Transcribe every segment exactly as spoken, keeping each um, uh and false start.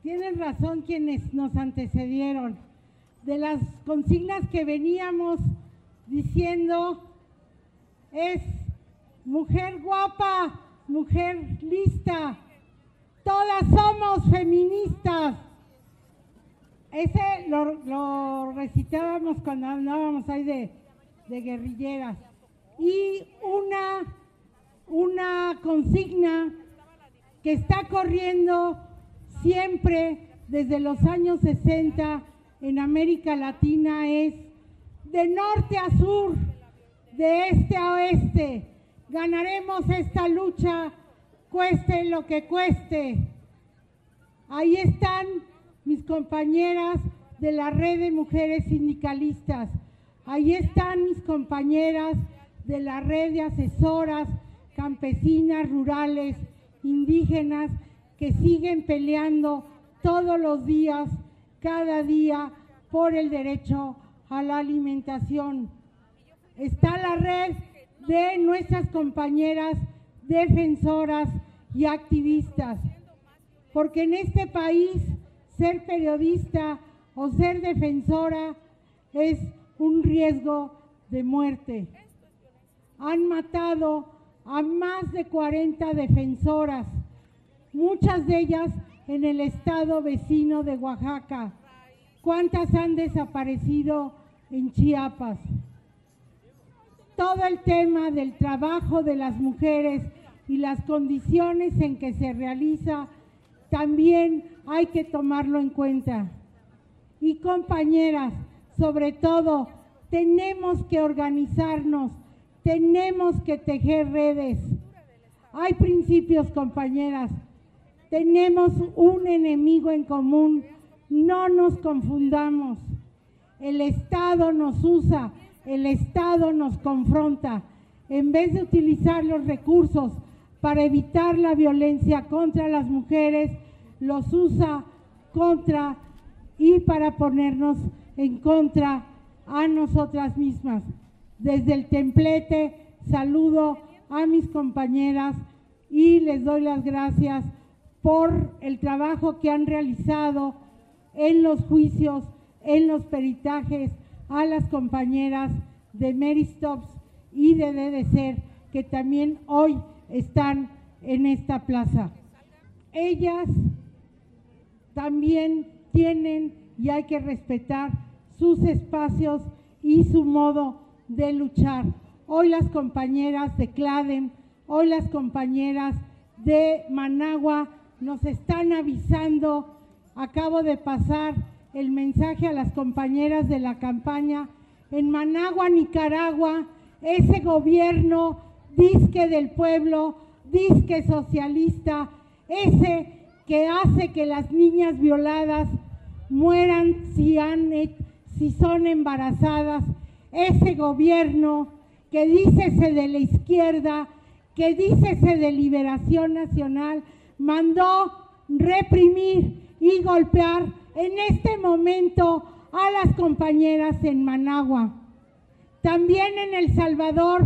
tienen razón quienes nos antecedieron. De las consignas que veníamos diciendo es mujer guapa, mujer lista, todas somos feministas. Ese lo, lo recitábamos cuando andábamos ahí de, de guerrilleras. Y una, una consigna que está corriendo siempre desde los años sesenta en América Latina es de norte a sur, de este a oeste, ganaremos esta lucha, cueste lo que cueste. Ahí están mis compañeras de la Red de Mujeres Sindicalistas, ahí están mis compañeras de la Red de Asesoras Campesinas, Rurales, Indígenas, que siguen peleando todos los días, cada día, por el derecho a la alimentación. Está la red de nuestras compañeras defensoras y activistas, porque en este país ser periodista o ser defensora es un riesgo de muerte. Han matado a más de cuarenta defensoras, muchas de ellas en el estado vecino de Oaxaca. ¿Cuántas han desaparecido en Chiapas? Todo el tema del trabajo de las mujeres y las condiciones en que se realiza también hay que tomarlo en cuenta. Y compañeras, sobre todo, tenemos que organizarnos, tenemos que tejer redes. Hay principios, compañeras, tenemos un enemigo en común, no nos confundamos. El Estado nos usa, el Estado nos confronta. En vez de utilizar los recursos para evitar la violencia contra las mujeres, los usa contra y para ponernos en contra a nosotras mismas. Desde el templete saludo a mis compañeras y les doy las gracias por el trabajo que han realizado en los juicios, en los peritajes, a las compañeras de Mary Stops y de D D C E R, que también hoy están en esta plaza. Ellas también tienen y hay que respetar sus espacios y su modo de luchar. Hoy las compañeras de CLADEM, hoy las compañeras de Managua nos están avisando. Acabo de pasar el mensaje a las compañeras de la campaña. En Managua, Nicaragua, ese gobierno disque del pueblo, disque socialista, ese que hace que las niñas violadas mueran si, han, si son embarazadas, ese gobierno que dícese de la izquierda, que dícese de Liberación Nacional, mandó reprimir y golpear en este momento a las compañeras en Managua. También en El Salvador,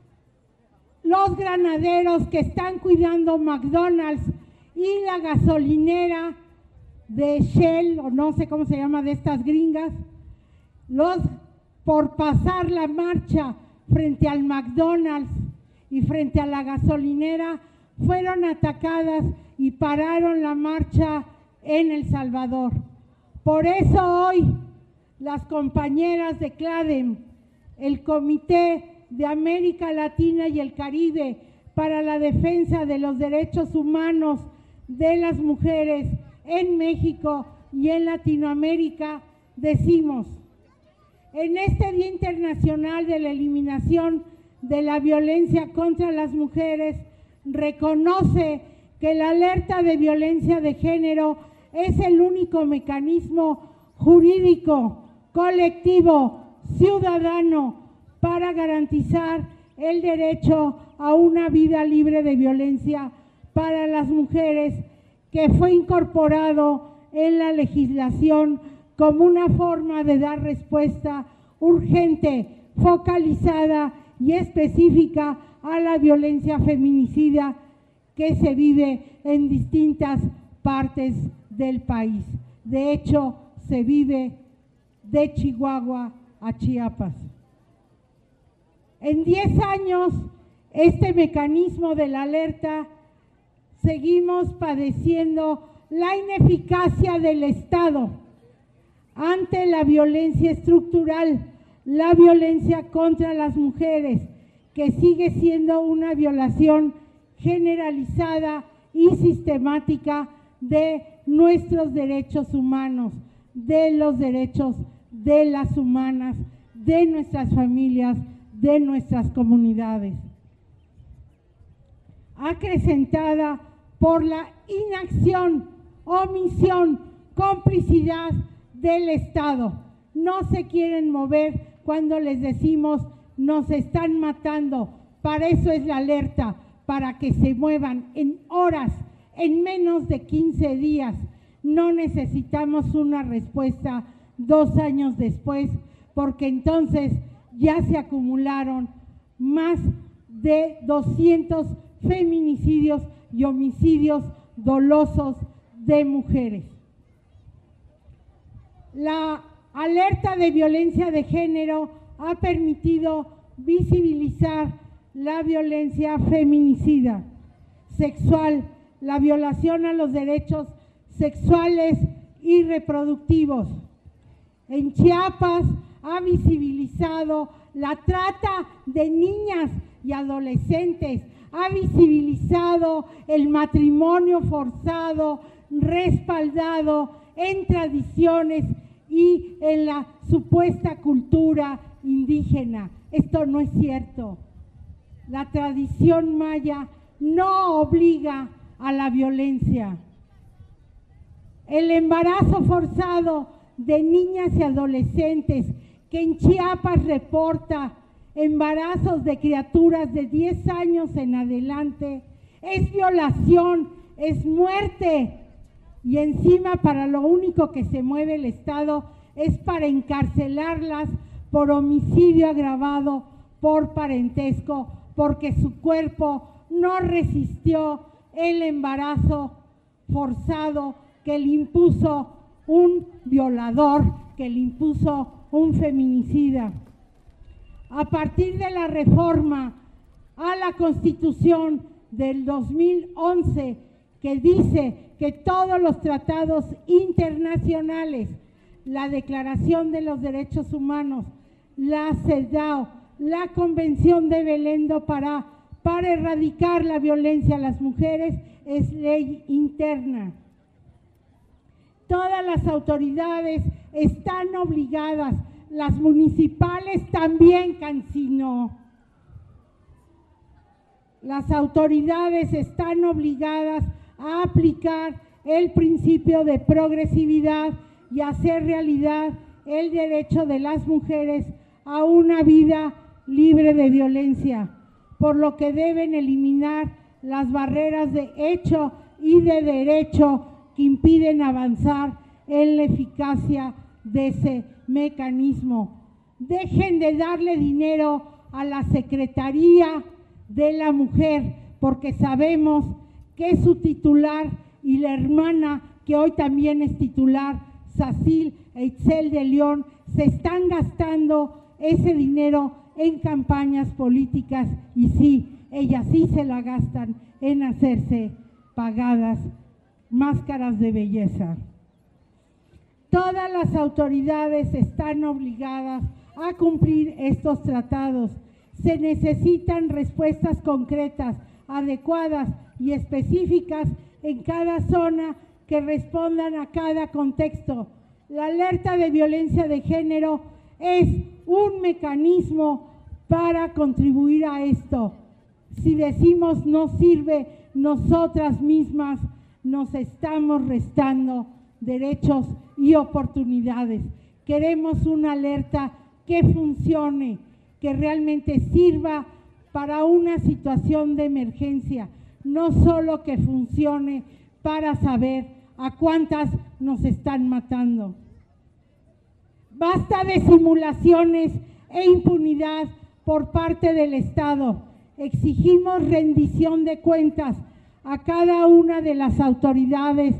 los granaderos que están cuidando McDonald's y la gasolinera de Shell, o no sé cómo se llama, de estas gringas, los por pasar la marcha frente al McDonald's y frente a la gasolinera, fueron atacadas y pararon la marcha en El Salvador. Por eso hoy las compañeras de CLADEM, el Comité de América Latina y el Caribe para la defensa de los derechos humanos de las mujeres en México y en Latinoamérica, decimos: en este Día Internacional de la Eliminación de la Violencia contra las Mujeres, reconoce que la alerta de violencia de género es el único mecanismo jurídico, colectivo, ciudadano para garantizar el derecho a una vida libre de violencia para las mujeres, que fue incorporado en la legislación como una forma de dar respuesta urgente, focalizada y específica a la violencia feminicida que se vive en distintas partes del país. De hecho, se vive de Chihuahua a Chiapas. En diez años, este mecanismo de la alerta, seguimos padeciendo la ineficacia del Estado ante la violencia estructural, la violencia contra las mujeres, que sigue siendo una violación generalizada y sistemática de nuestros derechos humanos, de los derechos de las humanas, de nuestras familias, de nuestras comunidades. Acrecentada por la inacción, omisión, complicidad del Estado. No se quieren mover cuando les decimos nos están matando. Para eso es la alerta, para que se muevan en horas, en menos de quince días. No necesitamos una respuesta dos años después, porque entonces ya se acumularon más de doscientos feminicidios y homicidios dolosos de mujeres. La alerta de violencia de género ha permitido visibilizar la violencia feminicida, sexual, la violación a los derechos sexuales y reproductivos. En Chiapas ha visibilizado la trata de niñas y adolescentes, ha visibilizado el matrimonio forzado, respaldado en tradiciones y en la supuesta cultura indígena. Esto no es cierto. La tradición maya no obliga a la violencia. El embarazo forzado de niñas y adolescentes, que en Chiapas reporta embarazos de criaturas de diez años en adelante, es violación, es muerte. Y encima para lo único que se mueve el Estado es para encarcelarlas por homicidio agravado, por parentesco, porque su cuerpo no resistió el embarazo forzado que le impuso un violador, que le impuso un feminicida. A partir de la reforma a la Constitución del dos mil once, que dice que todos los tratados internacionales, la Declaración de los Derechos Humanos, la CEDAW, la Convención de Belén do Pará, para erradicar la violencia a las mujeres, es ley interna. Todas las autoridades están obligadas, las municipales también, Cancino. Las autoridades están obligadas a aplicar el principio de progresividad y hacer realidad el derecho de las mujeres a una vida libre de violencia, por lo que deben eliminar las barreras de hecho y de derecho que impiden avanzar en la eficacia de ese mecanismo. Dejen de darle dinero a la Secretaría de la Mujer, porque sabemos que su titular y la hermana, que hoy también es titular, Sacil e Itzel de León, se están gastando ese dinero en campañas políticas, y sí, ellas sí se la gastan en hacerse pagadas máscaras de belleza. Todas las autoridades están obligadas a cumplir estos tratados. Se necesitan respuestas concretas, adecuadas y específicas en cada zona que respondan a cada contexto. La alerta de violencia de género es un mecanismo para contribuir a esto. Si decimos no sirve, nosotras mismas nos estamos restando derechos y oportunidades. Queremos una alerta que funcione, que realmente sirva para una situación de emergencia, no solo que funcione para saber a cuántas nos están matando. Basta de simulaciones e impunidad por parte del Estado. Exigimos rendición de cuentas a cada una de las autoridades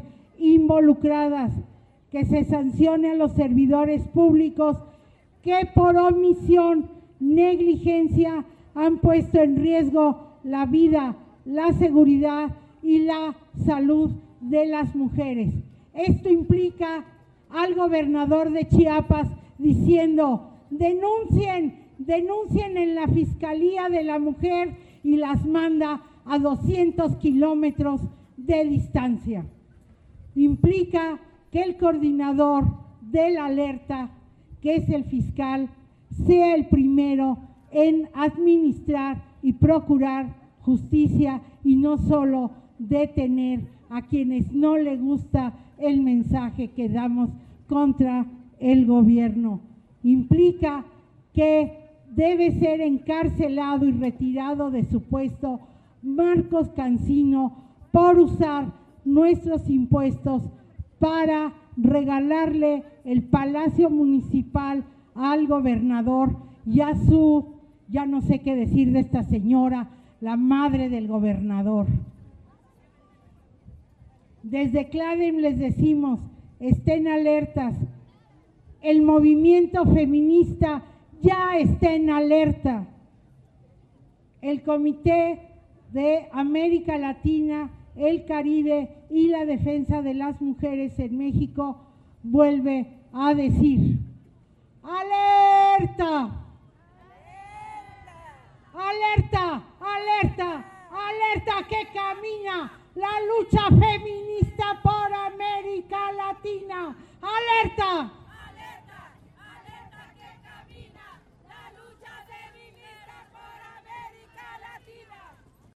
involucradas, que se sancione a los servidores públicos que por omisión, negligencia han puesto en riesgo la vida, la seguridad y la salud de las mujeres. Esto implica al gobernador de Chiapas diciendo: denuncien, denuncien en la Fiscalía de la Mujer, y las manda a doscientos kilómetros de distancia. Implica que el coordinador de la alerta, que es el fiscal, sea el primero en administrar y procurar justicia y no solo detener a quienes no le gusta el mensaje que damos contra el gobierno. Implica que debe ser encarcelado y retirado de su puesto Marcos Cancino por usar nuestros impuestos para regalarle el Palacio Municipal al gobernador y a su, ya no sé qué decir de esta señora, la madre del gobernador. Desde CLADEM les decimos: estén alertas. El movimiento feminista ya está en alerta. El Comité de América Latina, el Caribe y la defensa de las mujeres en México vuelve a decir: ¡alerta! ¡Alerta! ¡Alerta! ¡Alerta! Que camina la lucha feminista por América Latina. ¡Alerta!